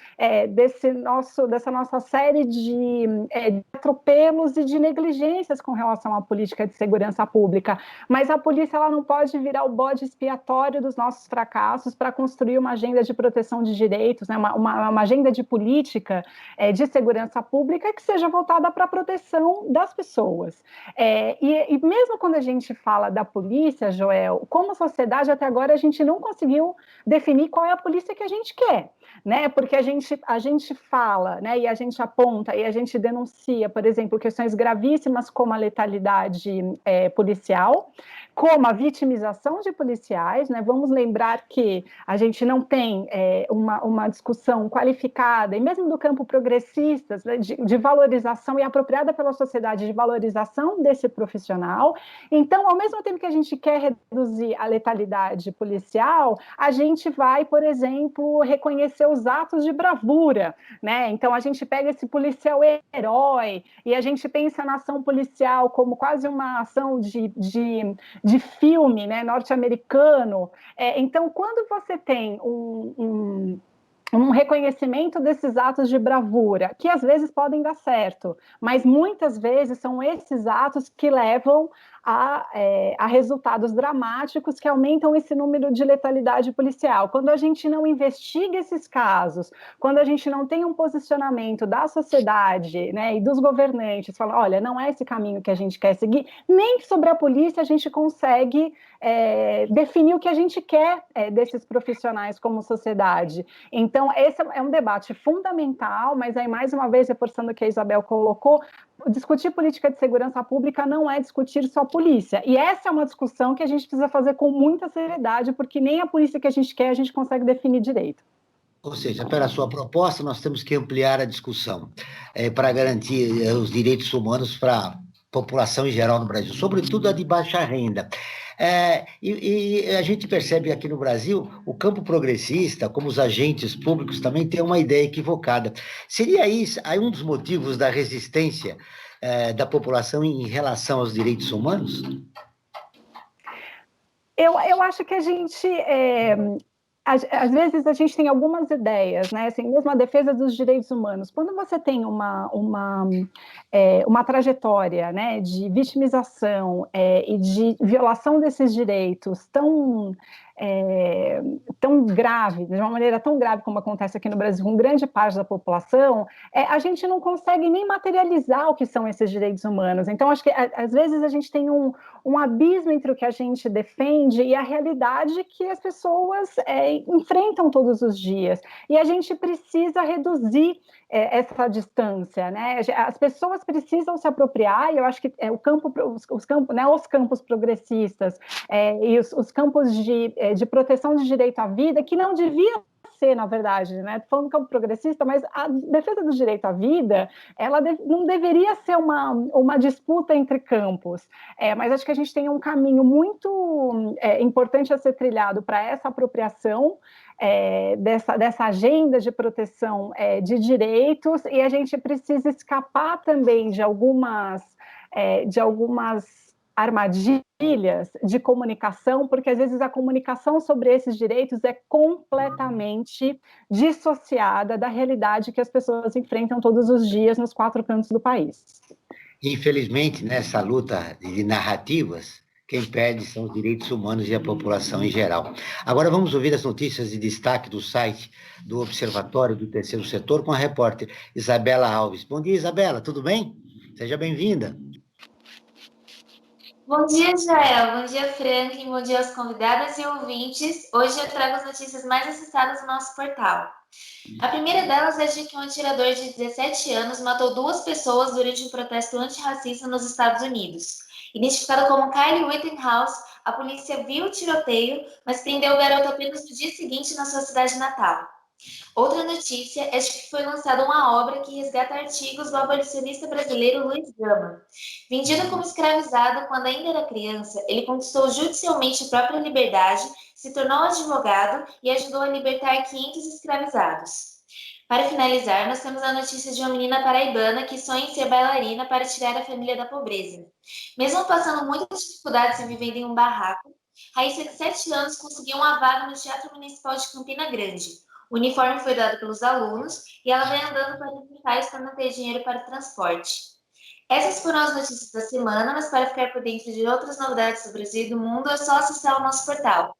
dessa nossa série de atropelos e de negligências com relação à política de segurança pública. Mas a polícia ela não pode virar o bode expiatório dos nossos fracassos para construir uma agenda de proteção de direitos, né? uma agenda de política de segurança pública que seja voltada para a proteção das pessoas. E mesmo quando a gente fala da polícia, Joel, como sociedade, até agora a gente não conseguiu definir qual é a polícia que a gente quer, né? Porque a gente fala, né? E a gente aponta e a gente denuncia, por exemplo, questões gravíssimas como a letalidade policial, como a vitimização de policiais, né? Vamos lembrar que a gente não tem uma discussão qualificada, e mesmo do campo progressista, né, de valorização e apropriada pela sociedade de valorização desse profissional. Então, ao mesmo tempo que a gente quer reduzir a letalidade policial, a gente vai, por exemplo, reconhecer os atos de bravura, né? Então, a gente pega esse policial herói e a gente pensa na ação policial como quase uma ação de filme, né, norte-americano. Então, quando você tem um reconhecimento desses atos de bravura, que às vezes podem dar certo, mas muitas vezes são esses atos que levam a resultados dramáticos que aumentam esse número de letalidade policial. Quando a gente não investiga esses casos, quando a gente não tem um posicionamento da sociedade, né, e dos governantes, fala, olha, não é esse caminho que a gente quer seguir, nem sobre a polícia a gente consegue definir o que a gente quer desses profissionais como sociedade. Então, esse é um debate fundamental, mas aí, mais uma vez, reforçando o que a Isabel colocou, discutir política de segurança pública não é discutir só polícia. E essa é uma discussão que a gente precisa fazer com muita seriedade, porque nem a polícia que a gente quer, a gente consegue definir direito. Ou seja, pela sua proposta, nós temos que ampliar a discussão para garantir os direitos humanos para a população em geral no Brasil, sobretudo a de baixa renda. E a gente percebe aqui no Brasil, o campo progressista, como os agentes públicos, também tem uma ideia equivocada. Seria isso aí um dos motivos da resistência da população em relação aos direitos humanos? Eu acho que a gente... Às vezes a gente tem algumas ideias, né? Assim, mesmo a defesa dos direitos humanos. Quando você tem uma trajetória, né, de vitimização e de violação desses direitos tão grave, de uma maneira tão grave como acontece aqui no Brasil com grande parte da população, a gente não consegue nem materializar o que são esses direitos humanos. Então, acho que às vezes a gente tem um abismo entre o que a gente defende e a realidade que as pessoas enfrentam todos os dias. E a gente precisa reduzir essa distância, né? As pessoas precisam se apropriar, e eu acho que os campos progressistas e os campos de proteção de direito à vida, que não devia ser, na verdade, né? Falando do campo progressista, mas a defesa do direito à vida, ela não deveria ser uma disputa entre campos, mas acho que a gente tem um caminho muito importante a ser trilhado para essa apropriação dessa agenda de proteção de direitos, e a gente precisa escapar também de algumas armadilhas de comunicação, porque às vezes a comunicação sobre esses direitos é completamente dissociada da realidade que as pessoas enfrentam todos os dias nos 4 cantos do país. Infelizmente, nessa luta de narrativas, quem perde são os direitos humanos e a população em geral. Agora vamos ouvir as notícias de destaque do site do Observatório do Terceiro Setor com a repórter Isabela Alves. Bom dia, Isabela, tudo bem? Seja bem-vinda. Bom dia, Jael. Bom dia, Franklin. Bom dia aos convidados e ouvintes. Hoje eu trago as notícias mais acessadas do nosso portal. A primeira delas é de que um atirador de 17 anos matou 2 pessoas durante um protesto antirracista nos Estados Unidos. Identificado como Kyle Rittenhouse, a polícia viu o tiroteio, mas prendeu o garoto apenas no dia seguinte na sua cidade natal. Outra notícia é de que foi lançada uma obra que resgata artigos do abolicionista brasileiro Luiz Gama. Vendido como escravizado quando ainda era criança, ele conquistou judicialmente a própria liberdade, se tornou advogado e ajudou a libertar 500 escravizados. Para finalizar, nós temos a notícia de uma menina paraibana que sonha em ser bailarina para tirar a família da pobreza. Mesmo passando muitas dificuldades e vivendo em um barraco, Raíssa, de 7 anos, conseguiu uma vaga no Teatro Municipal de Campina Grande. O uniforme foi dado pelos alunos e ela vai andando para os locais para não ter dinheiro para o transporte. Essas foram as notícias da semana, mas para ficar por dentro de outras novidades do Brasil e do mundo, é só acessar o nosso portal,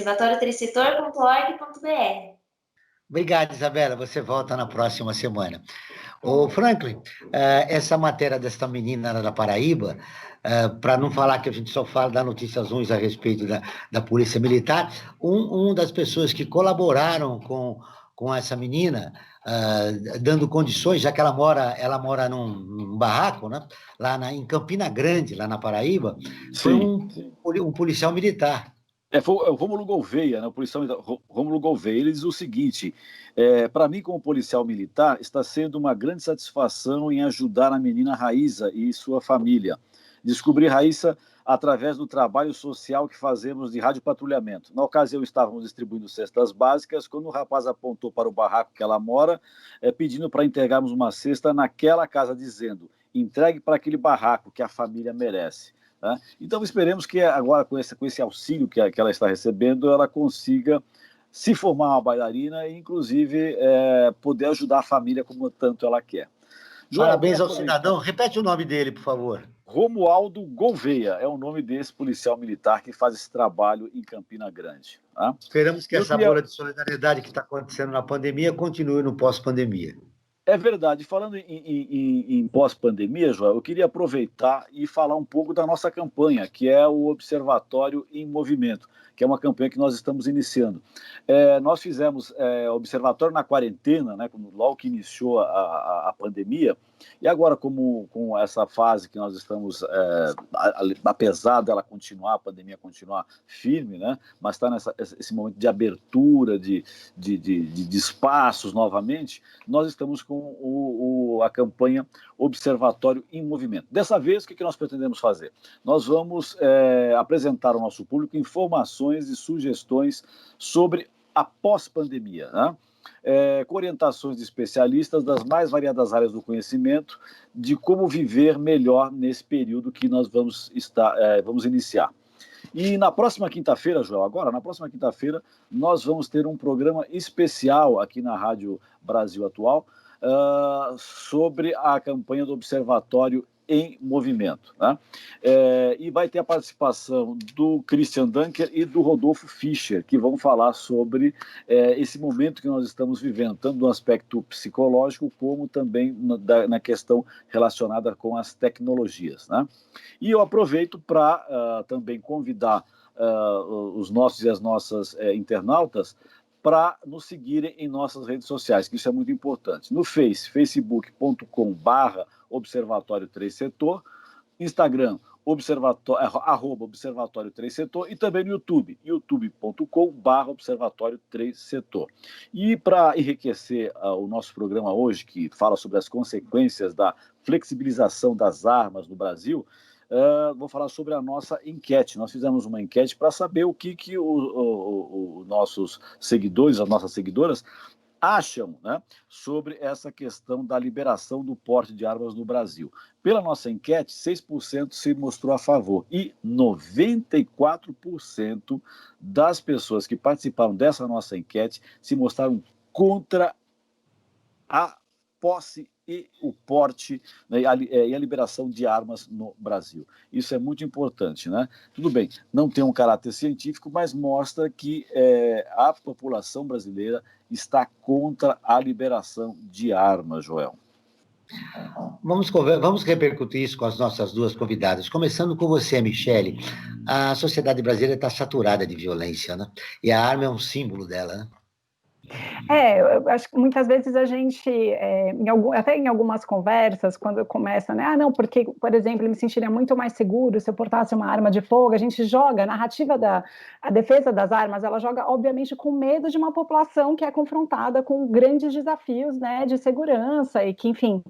observatoriotrisetor.org.br. Obrigado, Isabela. Você volta na próxima semana. Ô, Franklin, essa matéria desta menina da Paraíba, para não falar que a gente só fala da notícias ruins a respeito da Polícia Militar, uma das pessoas que colaboraram com essa menina, dando condições, já que ela mora num barraco, né, em Campina Grande, lá na Paraíba, foi um policial militar. Foi o Rômulo Gouveia, né, o policial militar, Rômulo Gouveia. Ele diz o seguinte: para mim, como policial militar, está sendo uma grande satisfação em ajudar a menina Raíssa e sua família. Descobri Raíssa através do trabalho social que fazemos de radiopatrulhamento. Na ocasião, estávamos distribuindo cestas básicas, quando o rapaz apontou para o barraco que ela mora, pedindo para entregarmos uma cesta naquela casa, dizendo: entregue para aquele barraco que a família merece. Tá? Então, esperemos que agora, com esse auxílio que ela está recebendo, ela consiga se formar uma bailarina e, inclusive, poder ajudar a família como tanto ela quer. Joel, parabéns ao cidadão. Repete o nome dele, por favor. Romualdo Gouveia é o nome desse policial militar que faz esse trabalho em Campina Grande. Tá? Esperamos que essa bola de solidariedade que está acontecendo na pandemia continue no pós-pandemia. É verdade. Falando em pós-pandemia, Joel, eu queria aproveitar e falar um pouco da nossa campanha, que é o Observatório em Movimento, que é uma campanha que nós estamos iniciando. Nós fizemos Observatório na Quarentena, né, logo que iniciou a pandemia, e agora, com essa fase que nós estamos, apesar dela continuar, a pandemia continuar firme, né, mas está nesse momento de abertura, de espaços novamente, nós estamos com a campanha Observatório em Movimento. Dessa vez, o que nós pretendemos fazer? Nós vamos apresentar ao nosso público informações e sugestões sobre a pós-pandemia, né? Com orientações de especialistas das mais variadas áreas do conhecimento de como viver melhor nesse período que nós vamos iniciar. E na próxima quinta-feira, Joel, na próxima quinta-feira, nós vamos ter um programa especial aqui na Rádio Brasil Atual sobre a campanha do Observatório em Movimento, né? E vai ter a participação do Christian Dunker e do Rodolfo Fischer, que vão falar sobre esse momento que nós estamos vivendo, tanto no aspecto psicológico como também na questão relacionada com as tecnologias, né? E eu aproveito para também convidar os nossos e as nossas internautas para nos seguirem em nossas redes sociais, que isso é muito importante. No facebook.com/Observatório 3 Setor, Instagram, @Observatório 3 Setor, e também no YouTube, youtube.com/Observatório 3 Setor. E para enriquecer o nosso programa hoje, que fala sobre as consequências da flexibilização das armas no Brasil, vou falar sobre a nossa enquete. Nós fizemos uma enquete para saber o que os nossos seguidores, as nossas seguidoras, acham, né, sobre essa questão da liberação do porte de armas no Brasil. Pela nossa enquete, 6% se mostrou a favor e 94% das pessoas que participaram dessa nossa enquete se mostraram contra a posse e o porte, né, e a liberação de armas no Brasil. Isso é muito importante, né? Tudo bem, não tem um caráter científico, mas mostra que a população brasileira está contra a liberação de armas, Joel. Vamos repercutir isso com as nossas duas convidadas. Começando com você, Michele. A sociedade brasileira está saturada de violência, né? E a arma é um símbolo dela, né? Eu acho que muitas vezes a gente, até em algumas conversas, quando começa, né? Não, porque, por exemplo, eu me sentiria muito mais seguro se eu portasse uma arma de fogo. A gente joga, a narrativa a defesa das armas, ela joga, obviamente, com medo de uma população que é confrontada com grandes desafios, né, de segurança e que, enfim,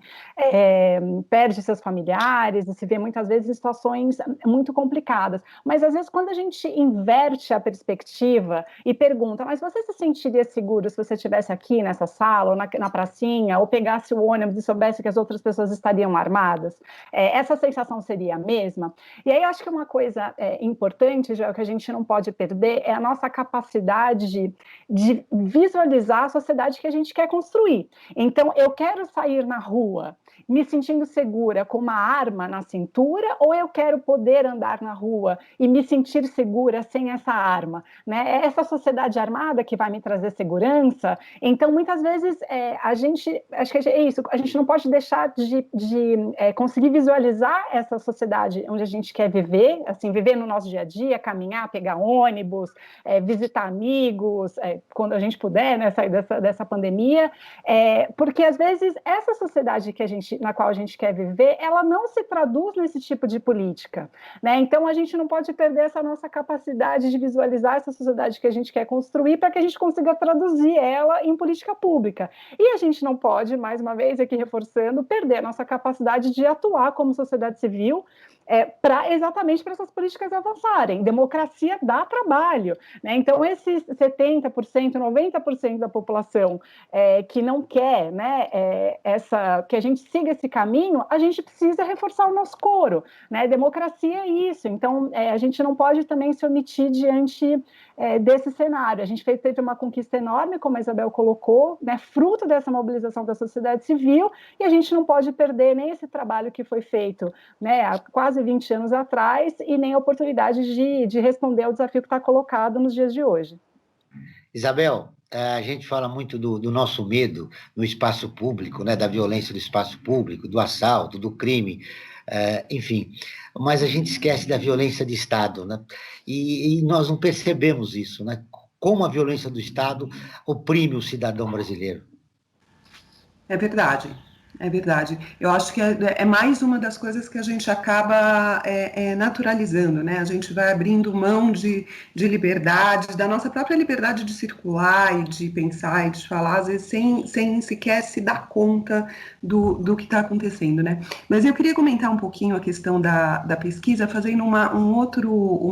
perde seus familiares e se vê muitas vezes em situações muito complicadas. Mas, às vezes, quando a gente inverte a perspectiva e pergunta, mas você se sentiria seguro se você estivesse aqui nessa sala, ou na pracinha, ou pegasse o ônibus e soubesse que as outras pessoas estariam armadas? Essa sensação seria a mesma? E aí eu acho que uma coisa importante, Joel, que a gente não pode perder, é a nossa capacidade de visualizar a sociedade que a gente quer construir. Então, eu quero sair na rua me sentindo segura com uma arma na cintura, ou eu quero poder andar na rua e me sentir segura sem essa arma, né? É essa sociedade armada que vai me trazer segurança. Então, muitas vezes, acho que é isso, a gente não pode deixar de conseguir visualizar essa sociedade onde a gente quer viver, assim, viver no nosso dia a dia, caminhar, pegar ônibus, visitar amigos, quando a gente puder, né, sair dessa pandemia, porque, às vezes, essa sociedade na qual a gente quer viver, ela não se traduz nesse tipo de política, né? Então, a gente não pode perder essa nossa capacidade de visualizar essa sociedade que a gente quer construir para que a gente consiga traduzir ela em política pública. E a gente não pode, mais uma vez, aqui reforçando, perder a nossa capacidade de atuar como sociedade civil exatamente para essas políticas avançarem. Democracia dá trabalho, né? Então, esses 70%, 90% da população que não quer, né, que a gente siga esse caminho, a gente precisa reforçar o nosso coro, né? Democracia é isso. Então, a gente não pode também se omitir diante desse cenário. A gente teve uma conquista enorme, como a Isabel colocou, né, fruto dessa mobilização da sociedade civil, e a gente não pode perder nem esse trabalho que foi feito, né, há quase 20 anos atrás, e nem a oportunidade de responder ao desafio que está colocado nos dias de hoje. Isabel, a gente fala muito do nosso medo no espaço público, né, da violência do espaço público, do assalto, do crime, enfim, mas a gente esquece da violência de Estado, né? E nós não percebemos isso, né? Como a violência do Estado oprime o cidadão brasileiro. É verdade. É verdade. Eu acho que é mais uma das coisas que a gente acaba naturalizando, né? A gente vai abrindo mão de liberdades, da nossa própria liberdade de circular e de pensar e de falar, às vezes sem sequer se dar conta do que está acontecendo, né? Mas eu queria comentar um pouquinho a questão da pesquisa, fazendo uma outra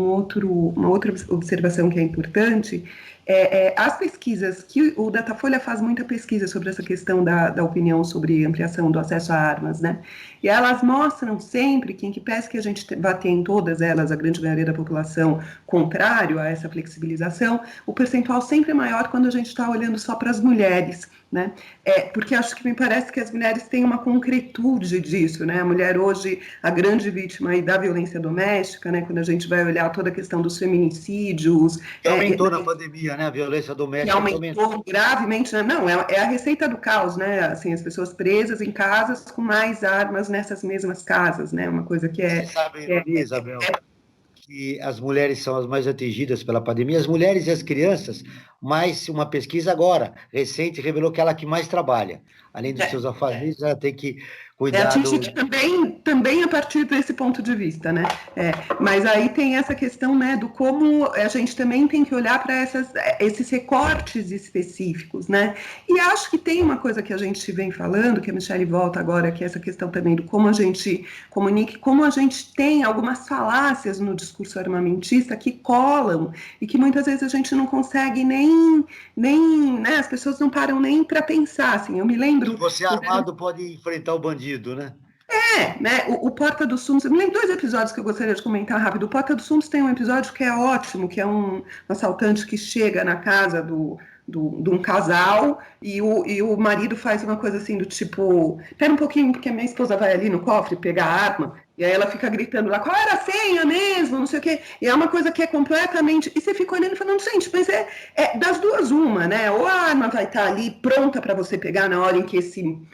observação que é importante. As pesquisas, que o Datafolha faz muita pesquisa sobre essa questão da opinião sobre ampliação do acesso a armas, né? E elas mostram sempre que, em que pese que a gente vá ter em todas elas, a grande maioria da população, contrário a essa flexibilização, o percentual sempre é maior quando a gente está olhando só para as mulheres, né? Porque acho que me parece que as mulheres têm uma concretude disso, né? A mulher hoje, a grande vítima aí da violência doméstica, né? Quando a gente vai olhar toda a questão dos feminicídios... Que aumentou na pandemia, né? A violência doméstica aumentou gravemente, né? Não, é a receita do caos, né? Assim, as pessoas presas em casas com mais armas nessas mesmas casas, né? Uma coisa que Você sabe, Isabel, que as mulheres são as mais atingidas pela pandemia, as mulheres e as crianças, mas uma pesquisa agora, recente, revelou que ela que mais trabalha. Além dos seus afazeres, ela tem que cuidar atingido também a partir desse ponto de vista, né? Mas aí tem essa questão, né, do como a gente também tem que olhar para esses recortes específicos, né? E acho que tem uma coisa que a gente vem falando, que a Michele volta agora, que é essa questão também do como a gente comunica, como a gente tem algumas falácias no discurso armamentista que colam e que muitas vezes a gente não consegue nem né, as pessoas não param nem para pensar, assim. Eu me lembro... Você armado pode enfrentar o bandido, né? Né? O Porta dos Fundos, eu me lembro 2 episódios que eu gostaria de comentar rápido. O Porta dos Fundos tem um episódio que é ótimo, que é um assaltante que chega na casa do de um casal e o marido faz uma coisa assim do tipo, espera um pouquinho porque a minha esposa vai ali no cofre pegar a arma, e aí ela fica gritando lá, qual era a senha mesmo, não sei o quê, e é uma coisa que é completamente, e você fica olhando e falando, gente, mas é das duas uma, né, ou a arma vai estar ali pronta para você pegar na hora em que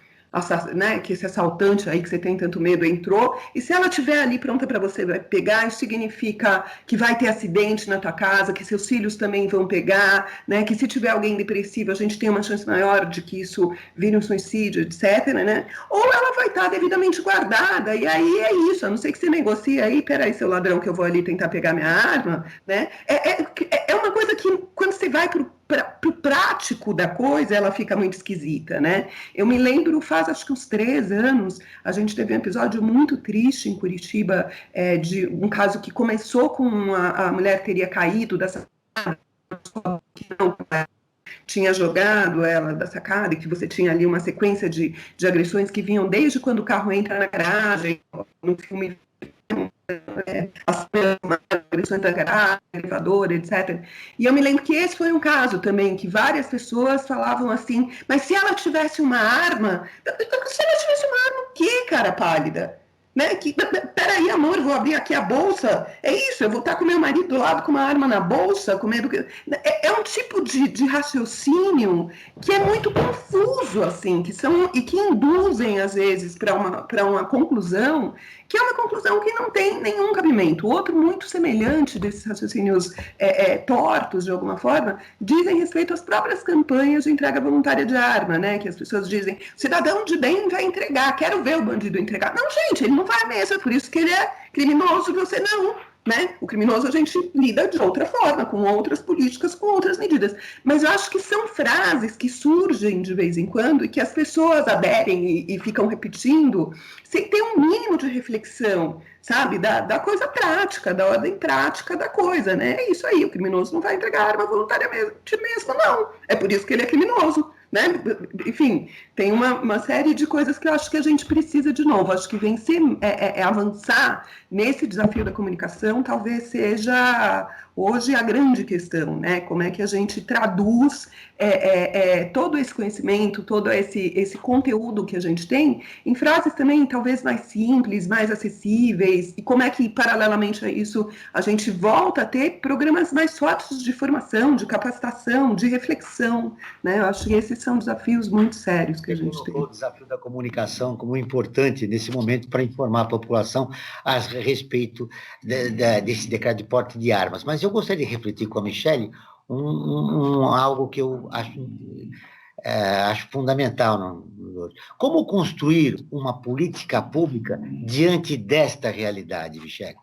que esse assaltante aí que você tem tanto medo entrou, e se ela estiver ali pronta para você pegar, isso significa que vai ter acidente na tua casa, que seus filhos também vão pegar, né, que se tiver alguém depressivo, a gente tem uma chance maior de que isso vire um suicídio, etc, né, ou ela vai estar devidamente guardada, e aí é isso, a não ser que você negocie aí, peraí, seu ladrão, que eu vou ali tentar pegar minha arma, né, é uma coisa que, quando você vai para o prático da coisa, ela fica muito esquisita, né? Eu me lembro, faz acho que uns 3 anos, a gente teve um episódio muito triste em Curitiba, de um caso que começou com a mulher teria caído da sacada, que não tinha jogado ela da sacada, e que você tinha ali uma sequência de agressões que vinham desde quando o carro entra na garagem, no filme as agressões da garagem, elevador, etc. E eu me lembro que esse foi um caso também, que várias pessoas falavam assim, mas se ela tivesse uma arma, se ela tivesse uma arma, o quê, cara pálida? Né? Peraí, amor, vou abrir aqui a bolsa, é isso, eu vou estar com meu marido do lado com uma arma na bolsa, com medo que... É um tipo de raciocínio que é muito confuso, assim, e que induzem, às vezes, para uma conclusão, que é uma conclusão que não tem nenhum cabimento. Outro muito semelhante desses raciocínios tortos, de alguma forma, dizem respeito às próprias campanhas de entrega voluntária de arma, né? Que as pessoas dizem, cidadão de bem vai entregar, quero ver o bandido entregar. Não, gente, ele não vai mesmo, é por isso que ele é criminoso, você não. Né? O criminoso a gente lida de outra forma, com outras políticas, com outras medidas. Mas eu acho que são frases que surgem de vez em quando e que as pessoas aderem e ficam repetindo sem ter um mínimo de reflexão, sabe? Da coisa prática, da ordem prática da coisa, né? É isso aí, o criminoso não vai entregar arma voluntariamente mesmo, não. É por isso que ele é criminoso. Né? Enfim, tem uma série de coisas que eu acho que a gente precisa de novo. Acho que vencer, avançar nesse desafio da comunicação talvez seja hoje a grande questão, né? Como é que a gente traduz todo esse conhecimento, todo esse conteúdo que a gente tem em frases também talvez mais simples, mais acessíveis, e como é que, paralelamente a isso, a gente volta a ter programas mais fortes de formação, de capacitação, de reflexão, né? Eu acho que esses são desafios muito sérios que a gente tem. O desafio da comunicação como importante nesse momento para informar a população a respeito desse decreto de porte de armas. Mas eu gostaria de refletir com a Michele algo que eu acho fundamental. Como construir uma política pública diante desta realidade, Michele?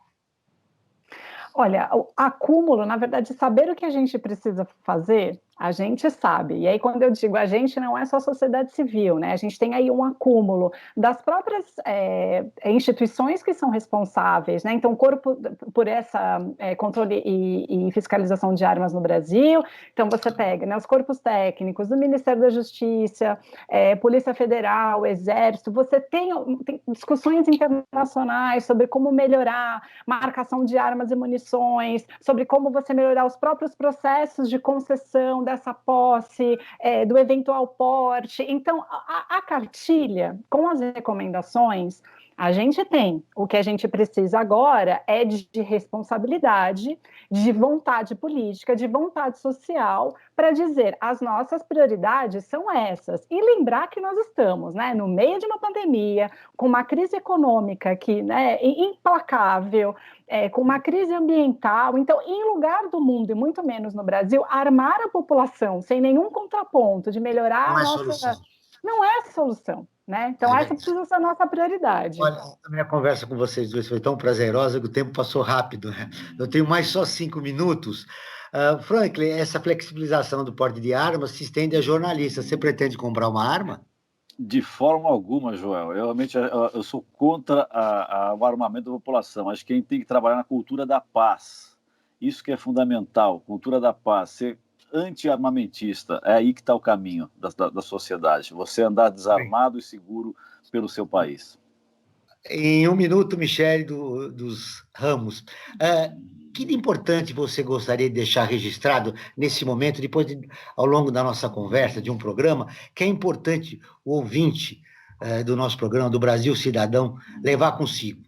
Olha, o acúmulo, na verdade, saber o que a gente precisa fazer, a gente sabe. E aí, quando eu digo a gente, não é só a sociedade civil, né? A gente tem aí um acúmulo das próprias instituições que são responsáveis, né? Então, por essa controle e fiscalização de armas no Brasil, então você pega, né, os corpos técnicos do Ministério da Justiça, Polícia Federal, Exército, você tem discussões internacionais sobre como melhorar marcação de armas e munições, sobre como você melhorar os próprios processos de concessão dessa posse, do eventual porte. Então, a cartilha, com as recomendações, a gente tem. O que a gente precisa agora é de responsabilidade, de vontade política, de vontade social, para dizer as nossas prioridades são essas. E lembrar que nós estamos, né, no meio de uma pandemia, com uma crise econômica que, né, implacável, com uma crise ambiental. Então, em lugar do mundo, e muito menos no Brasil, armar a população sem nenhum contraponto de melhorar a nossa... Solução. Não é solução. Né? Então, essa precisa ser a nossa prioridade. Olha, a minha conversa com vocês dois foi tão prazerosa que o tempo passou rápido. Né? Eu tenho mais só 5 minutos. Franklin, essa flexibilização do porte de armas se estende a jornalistas. Você pretende comprar uma arma? De forma alguma, Joel. Eu sou contra o armamento da população. Acho que a gente tem que trabalhar na cultura da paz. Isso que é fundamental, cultura da paz. Ser anti-armamentista, é aí que está o caminho da sociedade. Você andar desarmado e seguro pelo seu país. Em 1 minuto, Michele dos Ramos. que de importante você gostaria de deixar registrado nesse momento, depois, ao longo da nossa conversa, de um programa, que é importante o ouvinte do nosso programa, do Brasil Cidadão, levar consigo?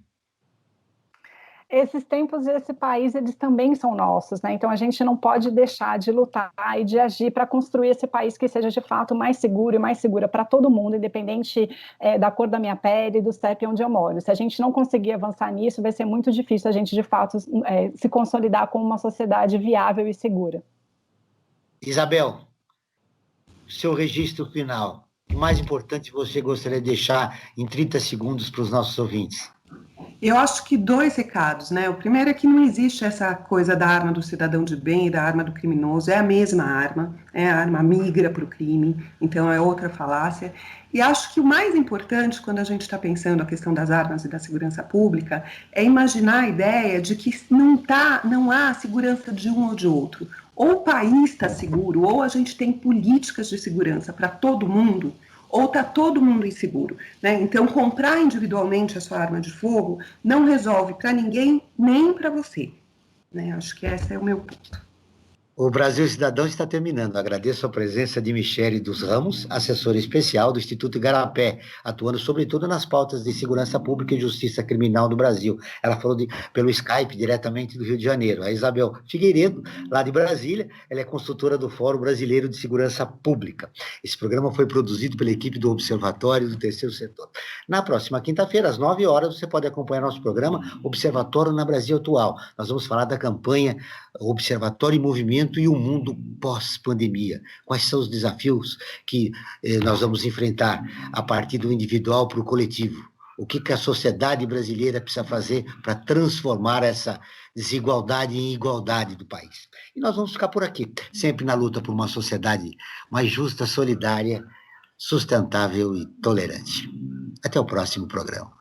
Esses tempos e esse país, eles também são nossos, né? Então, a gente não pode deixar de lutar e de agir para construir esse país que seja, de fato, mais seguro e mais segura para todo mundo, independente da cor da minha pele, do CEP onde eu moro. Se a gente não conseguir avançar nisso, vai ser muito difícil a gente, de fato, se consolidar como uma sociedade viável e segura. Isabel, seu registro final. O mais importante você gostaria de deixar em 30 segundos para os nossos ouvintes? Eu acho que 2 recados, né? O primeiro é que não existe essa coisa da arma do cidadão de bem e da arma do criminoso, é a mesma arma, a arma migra para o crime, então é outra falácia. E acho que o mais importante, quando a gente está pensando a questão das armas e da segurança pública, é imaginar a ideia de que não há segurança de um ou de outro. Ou o país está seguro, ou a gente tem políticas de segurança para todo mundo, ou está todo mundo inseguro, né? Então, comprar individualmente a sua arma de fogo não resolve para ninguém, nem para você, né? Acho que esse é o meu ponto. O Brasil Cidadão está terminando. Agradeço a presença de Michele dos Ramos, assessora especial do Instituto Igarapé, atuando sobretudo nas pautas de segurança pública e justiça criminal do Brasil. Ela falou pelo Skype, diretamente do Rio de Janeiro. A Isabel Figueiredo, lá de Brasília, ela é consultora do Fórum Brasileiro de Segurança Pública. Esse programa foi produzido pela equipe do Observatório do Terceiro Setor. Na próxima quinta-feira, às 9 horas, você pode acompanhar nosso programa Observatório na Brasil Atual. Nós vamos falar da campanha Observatório em Movimento e o mundo pós-pandemia. Quais são os desafios que nós vamos enfrentar a partir do individual para o coletivo? O que a sociedade brasileira precisa fazer para transformar essa desigualdade em igualdade do país? E nós vamos ficar por aqui, sempre na luta por uma sociedade mais justa, solidária, sustentável e tolerante. Até o próximo programa.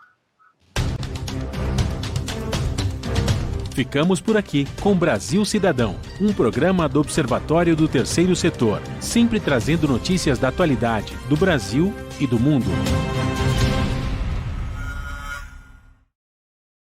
Ficamos por aqui com Brasil Cidadão, um programa do Observatório do Terceiro Setor, sempre trazendo notícias da atualidade, do Brasil e do mundo.